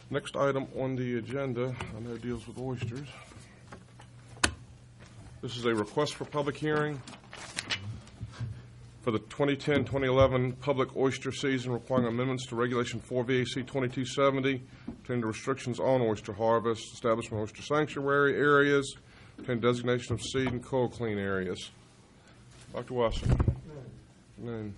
Next item on the agenda, I know deals with oysters. This is a request for public hearing for the 2010-2011 public oyster season requiring amendments to Regulation 4 VAC 2270 pertaining to restrictions on oyster harvest, establishment of oyster sanctuary areas, and designation of seed and coal clean areas. Dr. Wasson. Afternoon.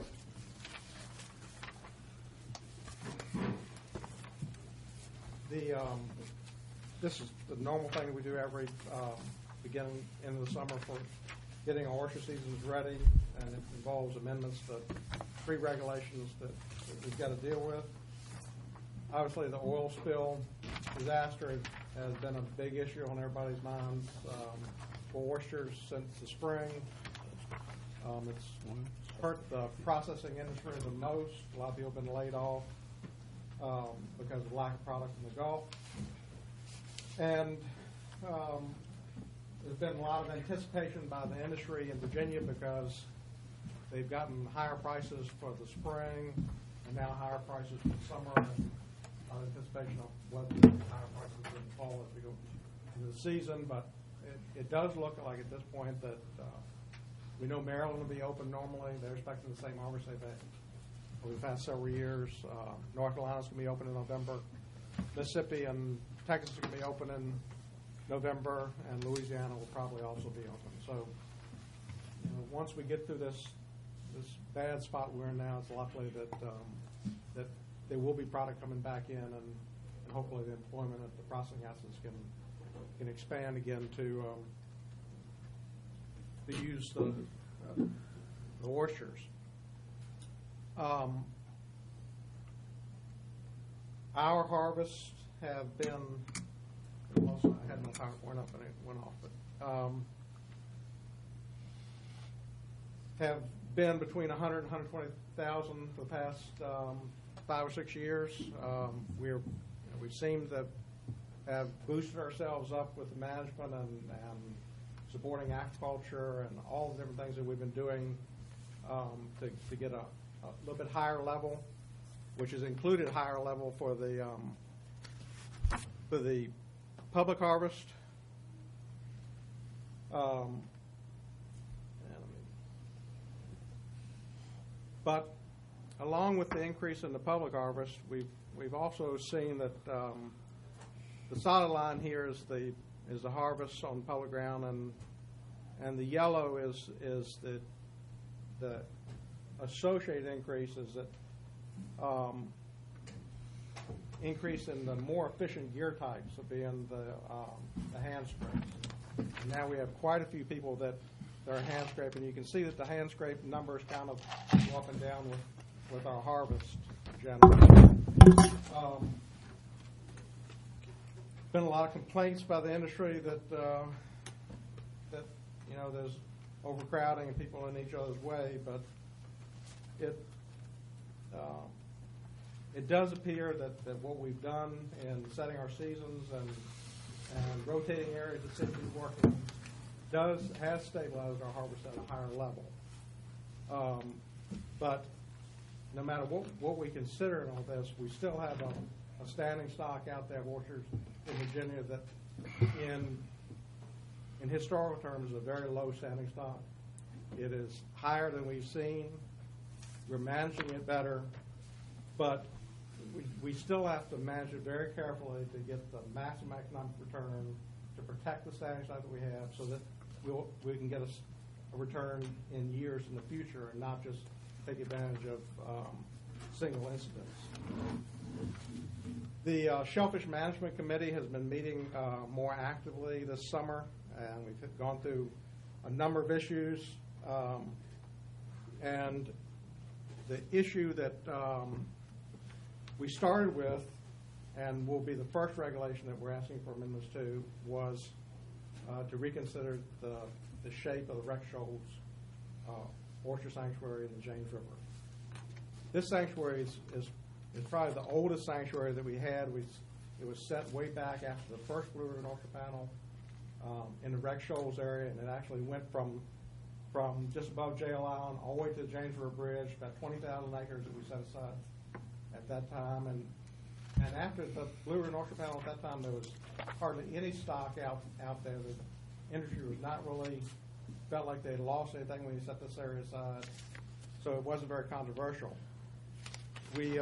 This is the normal thing that we do every beginning in the summer for getting our oyster seasons ready, and it involves amendments to three regulations that we've got to deal with. Obviously, the oil spill disaster has been a big issue on everybody's minds for oysters since the spring. It's hurt the processing industry the most. A lot of people have been laid off because of lack of product in the Gulf. And there's been a lot of anticipation by the industry in Virginia because they've gotten higher prices for the spring and now higher prices for the summer, and anticipation of whether higher prices will fall as we go into the season. But it does look like at this point that we know Maryland will be open normally. They're expecting the same harvest they've had over the past several years. North Carolina's going to be open in November. Mississippi and Texas are going to be open in November, and Louisiana will probably also be open. So, once we get through this bad spot we're in now, it's likely that that there will be product coming back in, and hopefully the employment at the processing houses can expand again to use the oysters. Our harvests have been, also, I had my PowerPoint up and it went off, but have been between 100 and 120,000 for the past 5 or 6 years. We seem to have boosted ourselves up with the management and supporting agriculture and all the different things that we've been doing to get a little bit higher level, which has included higher level for the public harvest. But along with the increase in the public harvest, we've also seen that the solid line here is the harvest on public ground, and the yellow is the associated increases that increase in the more efficient gear types of being the hand scrapes. And now we have quite a few people that are hand scraping. You can see that the hand scrape numbers kind of go up and down with our harvest generally. Been a lot of complaints by the industry that there's overcrowding and people in each other's way, but it does appear that what we've done in setting our seasons and rotating areas that seem to be working has stabilized our harvest at a higher level. But no matter what we consider in all this, we still have a standing stock out there of orchards in Virginia that in historical terms is a very low standing stock. It is higher than we've seen. We're managing it better, but we still have to manage it very carefully to get the maximum economic return, to protect the standing stock that we have, so that we can get a return in years in the future and not just take advantage of single incidents. The Shellfish Management Committee has been meeting more actively this summer, and we've gone through a number of issues. And the issue that we started with, and will be the first regulation that we're asking for amendments to, was to reconsider the shape of the Rex Shoals Orchard Sanctuary in the James River. This sanctuary is probably the oldest sanctuary that we had. It was set way back after the first Blue River Orchard Panel in the Rex Shoals area, and it actually went from just above Jail Island all the way to the James River Bridge, about 20,000 acres that we set aside at that time, And after the Blue Ridge Oyster Panel, at that time, there was hardly any stock out there. The industry was not really, felt like they had lost anything when you set this area aside, so it wasn't very controversial. We,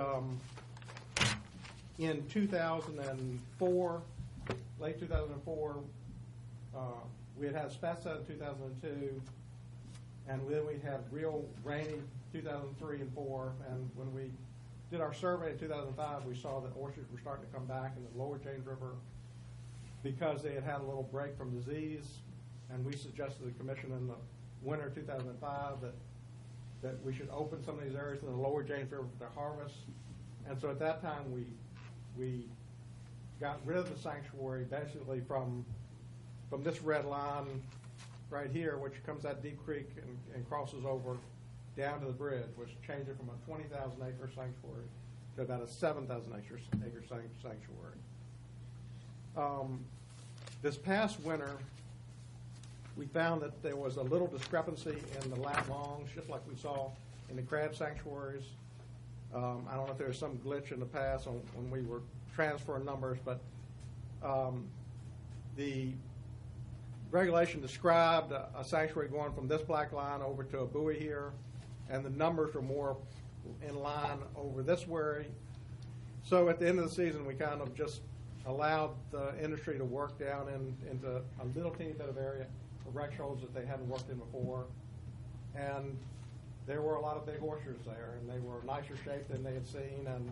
in 2004, late 2004, we had spats out in 2002, and then we had real rainy 2003 and 4, and when we did our survey in 2005, we saw that oysters were starting to come back in the lower James River because they had had a little break from disease, and we suggested to the commission in the winter of 2005 that we should open some of these areas in the lower James River for their harvest. And so at that time, we got rid of the sanctuary basically from this red line right here, which comes out Deep Creek and crosses over down to the bridge, which changed it from a 20,000 acre sanctuary to about a 7,000 acre sanctuary. This past winter, we found that there was a little discrepancy in the lat longs, just like we saw in the crab sanctuaries. I don't know if there was some glitch in the past when we were transferring numbers, but the regulation described a sanctuary going from this black line over to a buoy here, and the numbers were more in line over this way. So at the end of the season, we kind of just allowed the industry to work down into a little teeny bit of area for wreck shoals that they hadn't worked in before. And there were a lot of big oysters there, and they were nicer shaped than they had seen, and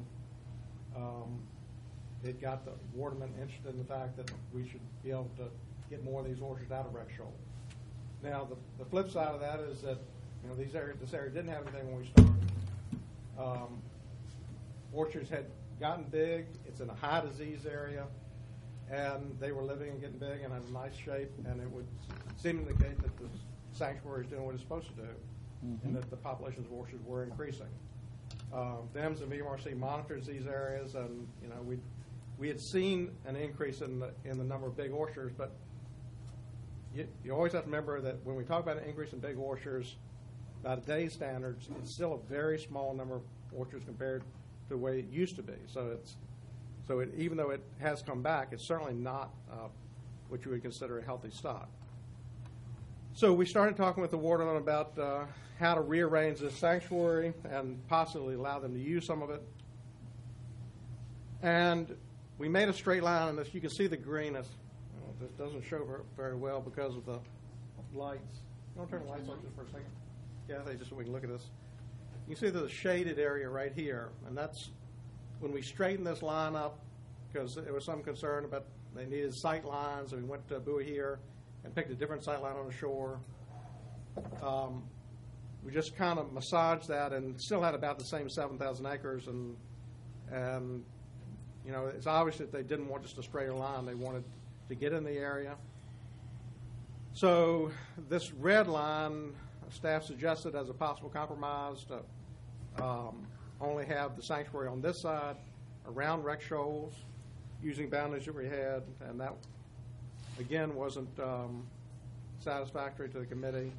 it got the watermen interested in the fact that we should be able to get more of these oysters out of wreck shoal. Now, the flip side of that is that this area didn't have anything when we started. Orchards had gotten big. It's in a high disease area, and they were living and getting big and in a nice shape, and it would seem to indicate that the sanctuary is doing what it's supposed to do, and that the populations of orchards were increasing. THEMS and VMRC monitors these areas, and we had seen an increase in the number of big oysters, but you always have to remember that when we talk about an increase in big oysters, by today's standards, it's still a very small number of oysters compared to the way it used to be. So even though it has come back, it's certainly not what you would consider a healthy stock. So we started talking with the warden about how to rearrange this sanctuary and possibly allow them to use some of it. And we made a straight line on this. You can see the green. This doesn't show very well because of the lights. You want to turn the lights on just for a second? Yeah, just so we can look at this. You can see there's a shaded area right here, and that's when we straightened this line up because there was some concern about they needed sight lines, and we went to a buoy here and picked a different sight line on the shore. We just kind of massaged that and still had about the same 7,000 acres, and it's obvious that they didn't want just a straight line. They wanted to get in the area. So this red line, staff suggested as a possible compromise to only have the sanctuary on this side around wreck shoals using boundaries that we had, and that again wasn't satisfactory to the committee.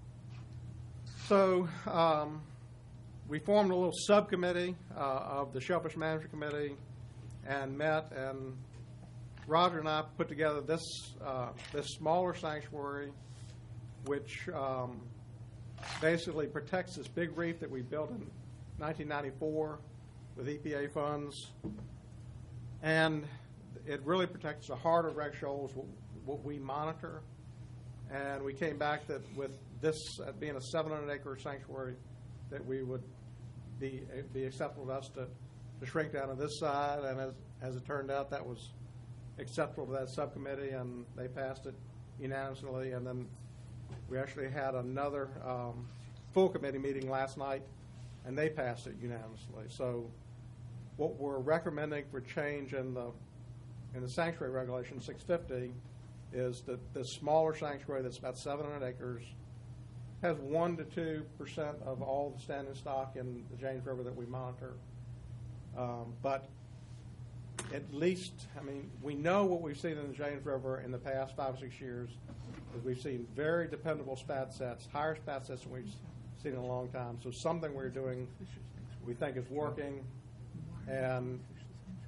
So we formed a little subcommittee of the Shellfish Management Committee and met, and Roger and I put together this smaller sanctuary, which basically protects this big reef that we built in 1994 with EPA funds, and it really protects the heart of wreck shoals, what we monitor. And we came back that with this being a 700-acre sanctuary, that we would be acceptable to us to shrink down to this side. And as it turned out, that was acceptable to that subcommittee, and they passed it unanimously. And then we actually had another full committee meeting last night, and they passed it unanimously. So what we're recommending for change in the sanctuary regulation 650 is that this smaller sanctuary that's about 700 acres has 1% to 2% of all the standing stock in the James River that we monitor. But at least, we know what we've seen in the James River in the past 5 or 6 years is we've seen very dependable spat sets, higher spat sets than we've seen in a long time. So something we're doing we think is working, and I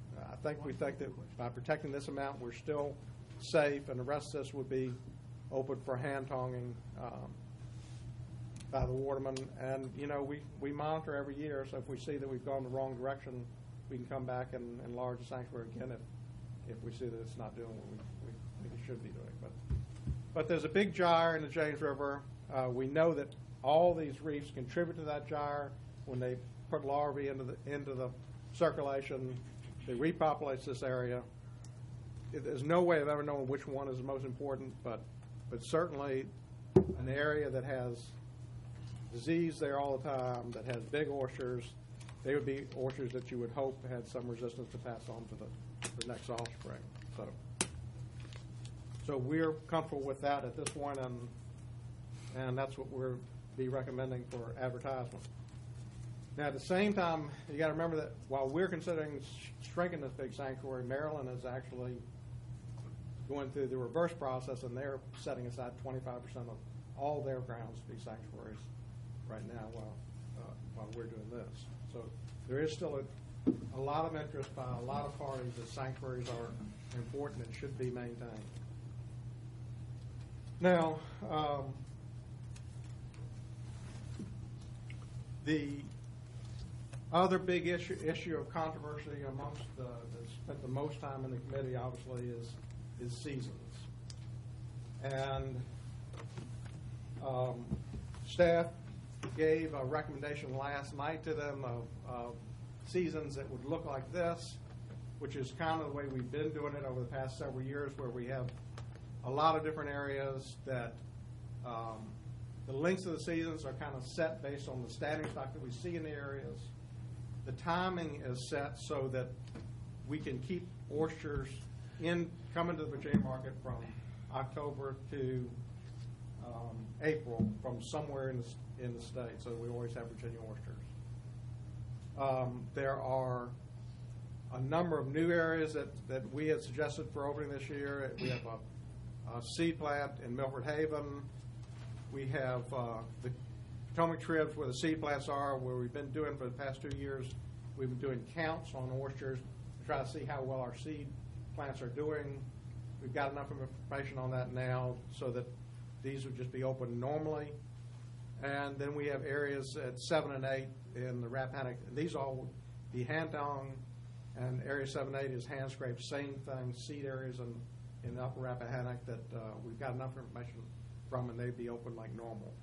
think we think that by protecting this amount, we're still safe, and the rest of this would be open for hand tonging by the waterman. And, you know, we monitor every year, so if we see that we've gone the wrong direction, we can come back and enlarge the sanctuary again if we see that it's not doing what we think it should be doing. But there's a big gyre in the James River. We know that all these reefs contribute to that gyre. When they put larvae into the circulation, it repopulates this area. There's no way of ever knowing which one is the most important, but certainly an area that has disease there all the time, that has big oysters, they would be oysters that you would hope had some resistance to pass on to the next offspring. So we're comfortable with that at this point, and that's what we'll be recommending for advertisement. Now, at the same time, you got to remember that while we're considering shrinking this big sanctuary, Maryland is actually going through the reverse process, and they're setting aside 25% of all their grounds to be sanctuaries right now while we're doing this. So there is still a lot of interest by a lot of parties that sanctuaries are important and should be maintained. Now, the other big issue of controversy amongst that spent the most time in the committee, obviously, is seasons. And staff gave a recommendation last night to them of seasons that would look like this, which is kind of the way we've been doing it over the past several years, where we have a lot of different areas that the lengths of the seasons are kind of set based on the standing stock that we see in the areas. The timing is set so that we can keep oysters coming to the Virginia market from October to April from somewhere in the state, so we always have Virginia oysters. There are a number of new areas that we had suggested for opening this year. We have a seed plant in Milford Haven. We have the Potomac Tribs where the seed plants are, where we've been doing for the past 2 years. We've been doing counts on oysters to try to see how well our seed plants are doing. We've got enough information on that now so that these would just be open normally. And then we have areas at 7 and 8 in the Rappahannock. These all would be hand-dong, and area 7 and 8 is hand-scraped, same thing, seed areas in the upper Rappahannock that we've got enough information from, and they'd be open like normal.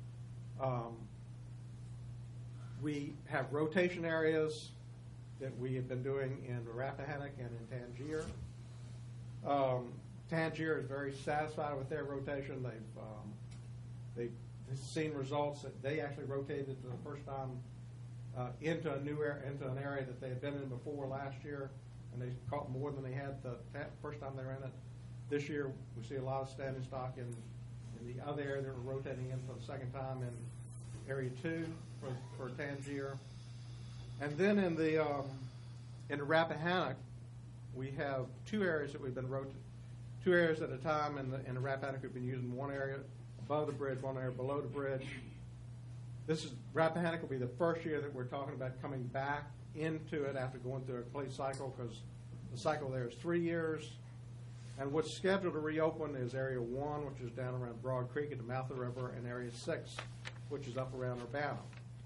We have rotation areas that we have been doing in the Rappahannock and in Tangier. Tangier is very satisfied with their rotation. They've seen results that they actually rotated for the first time into an area that they had been in before last year, and they caught more than they had the first time they were in it. This year, we see a lot of standing stock in the other area that we're rotating in for the second time in area 2 for Tangier. And then in the Rappahannock, we have 2 areas that we've been rotating, 2 areas at a time in the Rappahannock. We've been using one area above the bridge, one area below the bridge. Rappahannock will be the first year that we're talking about coming back into it after going through a complete cycle, because the cycle there is 3 years. And what's scheduled to reopen is Area 1, which is down around Broad Creek at the mouth of the river, and Area 6, which is up around Urbana.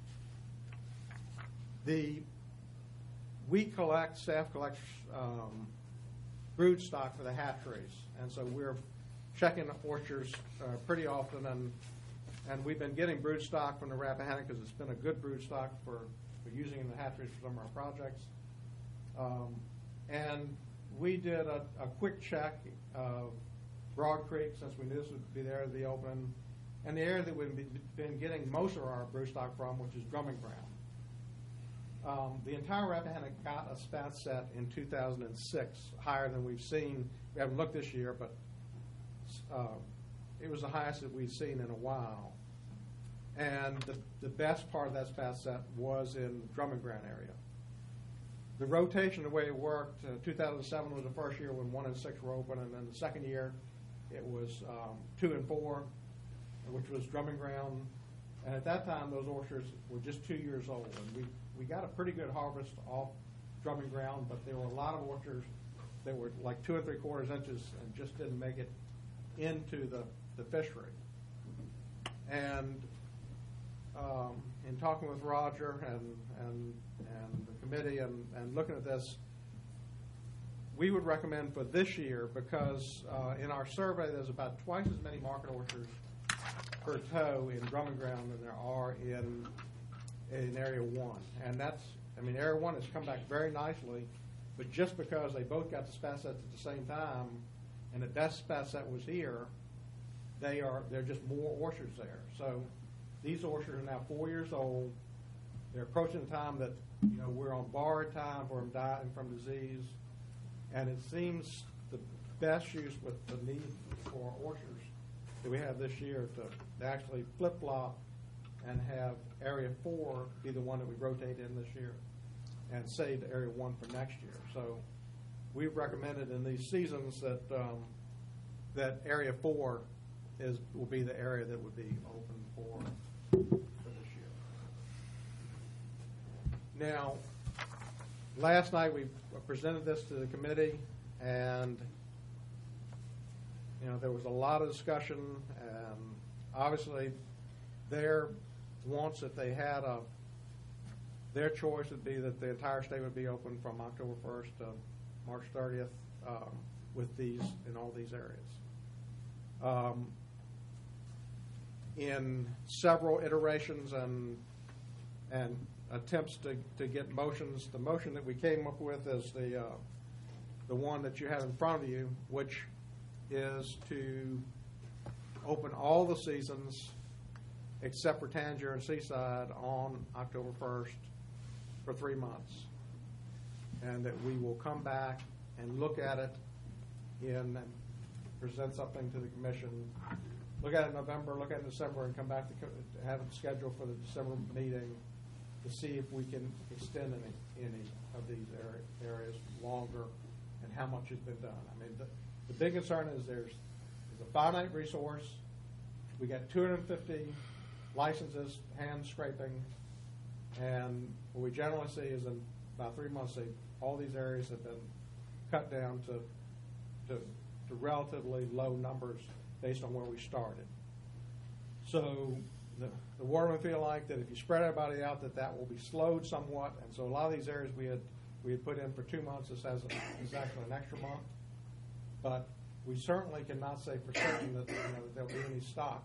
Staff collects brood stock for the hatcheries, and so we're checking the oysters pretty often, and we've been getting brood stock from the Rappahannock because it's been a good brood stock for using in the hatcheries for some of our projects. And we did a quick check of Broad Creek, since we knew this would be there to be open, and the area that we've been getting most of our brood stock from, which is Drumming Ground. The entire Rappahannock got a spat set in 2006, higher than we've seen. We haven't looked this year, but it was the highest that we've seen in a while. And the best part of that spat set was in the Drumming Ground area. The rotation, the way it worked, 2007 was the first year when 1 and 6 were open, and then the second year it was 2 and 4, which was Drumming Ground. And at that time, those oysters were just 2 years old, and we got a pretty good harvest off drumming ground, but there were a lot of oysters that were like 2 3/4 inches and just didn't make it into the fishery. And in talking with Roger and the committee and looking at this, we would recommend for this year, because in our survey there's about twice as many market oysters per tow in drumming ground than there are in Area 1. And that's, I mean, Area 1 has come back very nicely, but just because they both got the spat sets at the same time, and the best spat set was here, they're just more oysters there. So these oysters are now 4 years old. They're approaching the time that, you know, we're on borrowed time for them dying from disease. And it seems the best use with the need for oysters that we have this year to actually flip-flop and have Area 4 be the one that we rotate in this year and save Area 1 for next year. So we've recommended in these seasons that that Area 4 will be the area that would be open for this year. Now, last night we presented this to the committee, and you know, there was a lot of discussion, and obviously their wants, if they had their choice would be that the entire state would be open from October 1st to March 30th with these, in all these areas. In several iterations and attempts to get motions, the motion that we came up with is the one that you have in front of you, which is to open all the seasons except for Tangier and Seaside on October 1st for 3 months. And that we will come back and look at it and present something to the commission. Look at it in November, look at it in December, and come back to have it scheduled for the December meeting to see if we can extend any of these areas longer and how much has been done. I mean, the big concern is there's a finite resource. We got 250 licenses, hand scraping, and what we generally see is in about 3 months, all these areas have been cut down to relatively low numbers based on where we started. So the watermen feel like that if you spread everybody out, that will be slowed somewhat, and so a lot of these areas we had put in for 2 months. This is actually an extra month, but we certainly cannot say for certain that, you know, that there'll be any stock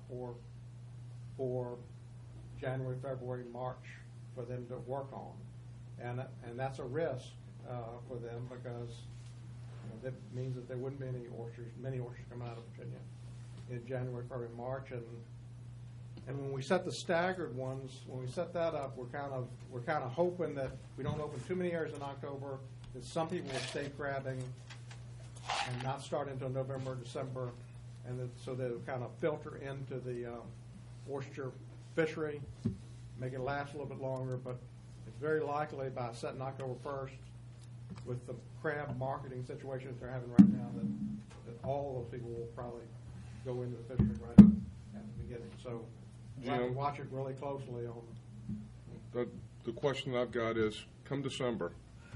for January, February, March for them to work on, and that's a risk for them, because you know, that means that there wouldn't be many oysters coming out of Virginia in January, February, March, and when we set the staggered ones, when we set that up, we're kind of hoping that we don't open too many areas in October, that some people will stay crabbing and not start until November, December, and so they'll kind of filter into the oyster fishery, make it last a little bit longer. But it's very likely by setting October 1st, with the crab marketing situation that they're having right now, that all those people will probably go into the fishery right at the beginning. So we'll have to watch it really closely on. The question I've got is, come December,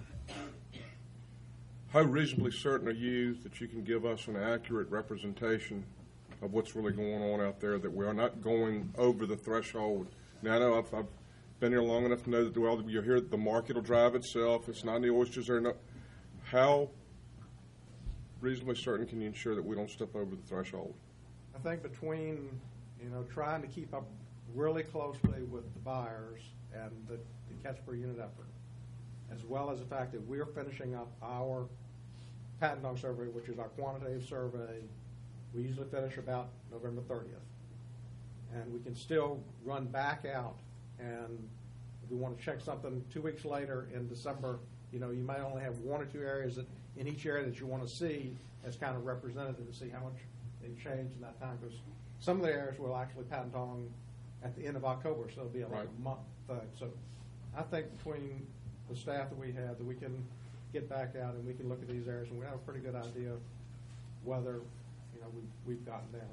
how reasonably certain are you that you can give us an accurate representation of what's really going on out there, that we are not going over the threshold? Now, I know I've been here long enough to know that, well, you hear the market will drive itself. It's not the oysters there. No. How reasonably certain can you ensure that we don't step over the threshold? I think between, you know, trying to keep up really closely with the buyers and the catch per unit effort, as well as the fact that we're finishing up our patent dog survey, which is our quantitative survey. We usually finish about November 30th. And we can still run back out, and if we want to check something 2 weeks later in December, you know, you might only have 1 or 2 areas in each area that you want to see as kind of representative to see how much they've changed in that time. Because some of the areas will actually patent on at the end of October, so it'll be like a month thing. So I think between the staff that we have, that we can get back out and we can look at these areas, and we have a pretty good idea whether, you know, we've gotten down.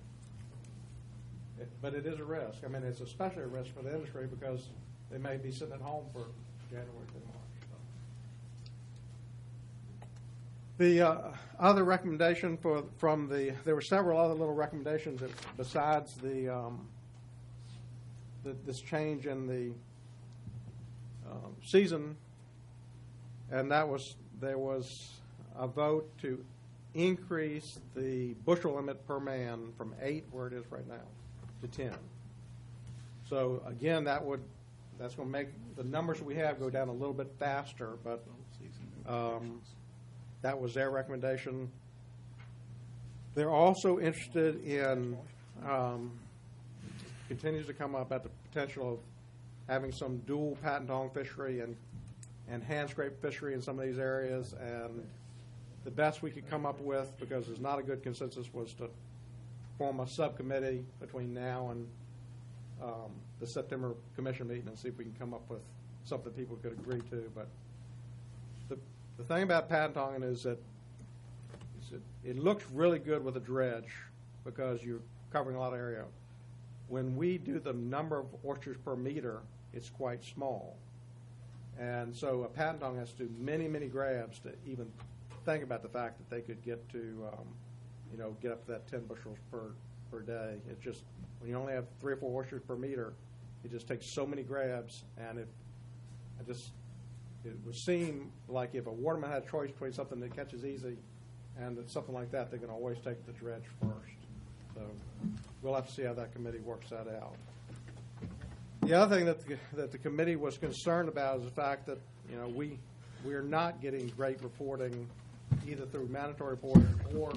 But it is a risk. I mean, it's especially a risk for the industry because they may be sitting at home for January through March. The other recommendation there were several other little recommendations besides this change in the season, and there was a vote to increase the bushel limit per man from 8, where it is right now, to 10. So again, that's going to make the numbers we have go down a little bit faster, but that was their recommendation. They're also interested in, continues to come up at the potential of having some dual patent-ong fishery and hand scrape fishery in some of these areas. And the best we could come up with, because there's not a good consensus, was to form a subcommittee between now and the September commission meeting and see if we can come up with something people could agree to. But the thing about patent-onging is that it looks really good with a dredge because you're covering a lot of area. When we do the number of oysters per meter, it's quite small. And so a patent-ong has to do many, many grabs to even think about the fact that they could get to, get up to that 10 bushels per day. It's just, when you only have 3 or 4 oysters per meter, it just takes so many grabs, and it would seem like if a waterman had a choice between something that catches easy and something like that, they're going to always take the dredge first. So we'll have to see how that committee works that out. The other thing that the committee was concerned about is the fact that we are not getting great reporting either through mandatory reporting or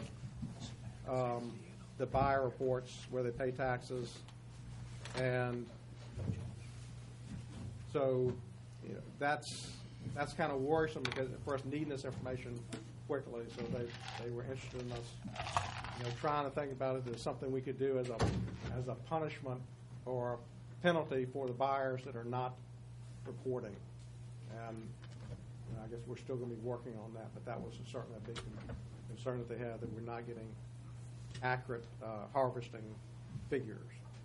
the buyer reports where they pay taxes, and so that's kind of worrisome because for us needing this information quickly. So they were interested in us trying to think about it as something we could do as a punishment or a penalty for the buyers that are not reporting. And I guess we're still going to be working on that, but that was certainly a big concern that they had, that we're not getting accurate harvesting figures.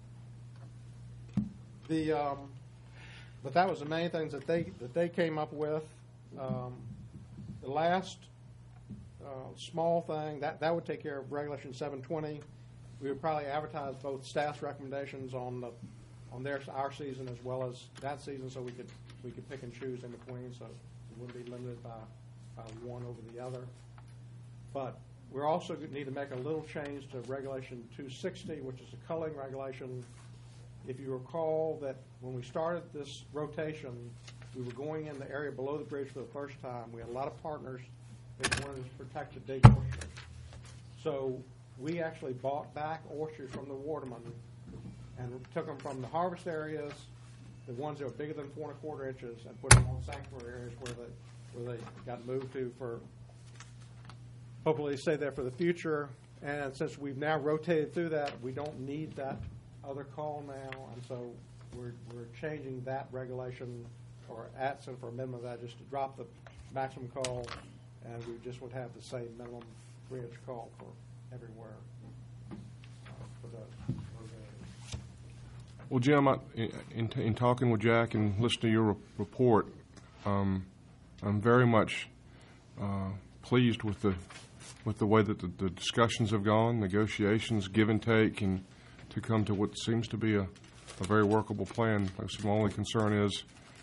But that was the main things that they came up with. The last small thing that would take care of Regulation 720. We would probably advertise both staff's recommendations on our season as well as that season, so we could pick and choose in between, so we wouldn't be limited by one over the other. But we also need to make a little change to Regulation 260, which is the culling regulation. If you recall that when we started this rotation, we were going in the area below the bridge for the first time. We had a lot of partners that wanted to protect the Dake oyster. So we actually bought back oysters from the watermen and took them from the harvest areas, the ones that were bigger than 4 1/4 inches, and put them on sanctuary areas where they got moved to for hopefully stay there for the future. And since we've now rotated through that, we don't need that other call now, and so we're changing that regulation or asking for amendment of that just to drop the maximum call, and we just would have the same minimum 3-inch call for everywhere for those areas. Well, Jim, in talking with Jack and listening to your report, I'm very much pleased with the way that the discussions have gone, negotiations, give and take, and to come to what seems to be a very workable plan. So my only concern is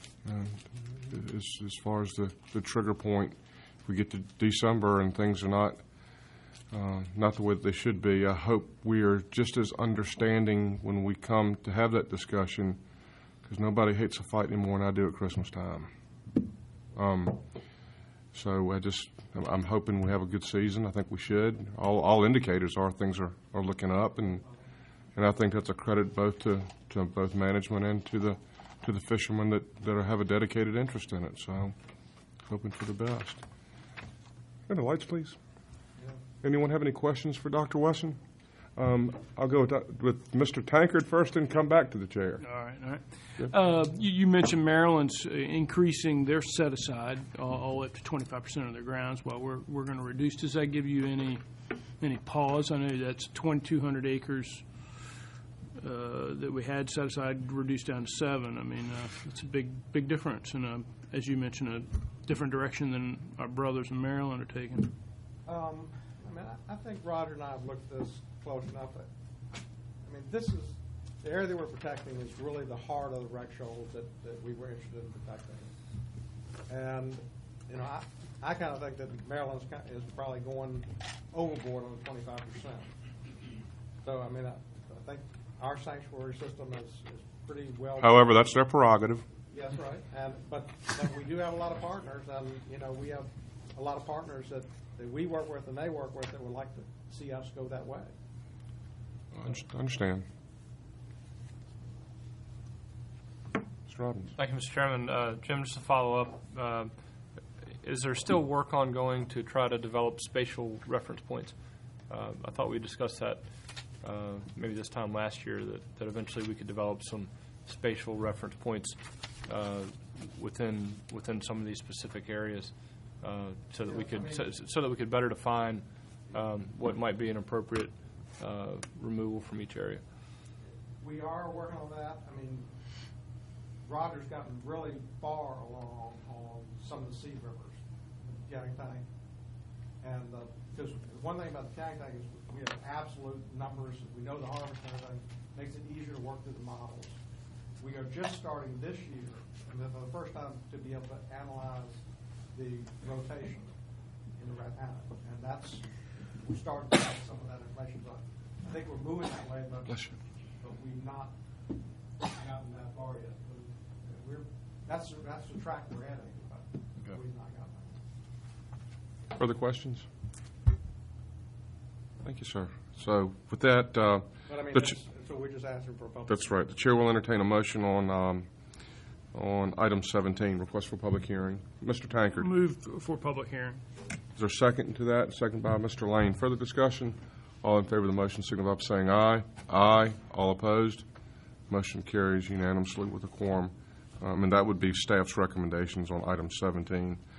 as far as the trigger point. If we get to December and things are not the way that they should be, I hope we are just as understanding when we come to have that discussion, because nobody hates a fight anymore than I do at Christmas time. So I'm hoping we have a good season. I think we should. All indicators are things are looking up, and I think that's a credit both to both management and to the fishermen that have a dedicated interest in it. So hoping for the best. And the lights, please. Yeah. Anyone have any questions for Dr. Wesson? I'll go with Mr. Tankard first and come back to the chair. All right. Yeah. You mentioned Maryland's increasing their set-aside all up to 25% of their grounds. Well, we're going to reduce. Does that give you any pause? I know that's 2,200 acres that we had set aside, reduced down to 7. I mean, it's a big difference, and as you mentioned, a different direction than our brothers in Maryland are taking. think Roger and I have looked at this close enough. I mean, this is, the area that we're protecting is really the heart of the wreck shoals that we were interested in protecting. And, you know, I kind of think that Maryland's is probably going overboard on the 25%. So, I mean, I think our sanctuary system is pretty well. However, that's their prerogative. Yes, right. But we do have a lot of partners, and, you know, we have a lot of partners that we work with and they work with that would like to see us go that way. I understand. Mr. Robbins. Thank you, Mr. Chairman. Jim, just to follow up, is there still work ongoing to try to develop spatial reference points? I thought we discussed that maybe this time last year, that eventually we could develop some spatial reference points within some of these specific areas, so that we could better define what might be an appropriate removal from each area. We are working on that. I mean, Roger's gotten really far along on some of the seed rivers, the Canning Tank. And because one thing about the Canning Tank is we have absolute numbers. We know the harvest and everything. Makes it easier to work through the models. We are just starting this year, and for the first time, to be able to analyze the rotation in the Rappahannock. And that's, we're starting to get some of that information. But I think we're moving that way, but we've not gotten that far yet. That's the track we're heading, but we've not gotten there. Further questions? Thank you, sir. So with that, But I mean, so we're just asking for a public. that's right. The chair will entertain a motion on item 17, request for public hearing. Mr. Tankard, Move for public hearing. is there a second to that? Second by Mr. Lane. Further discussion? All in favor of the motion signify by saying aye. Aye. All opposed? Motion carries unanimously with a quorum. And that would be staff's recommendations on item 17.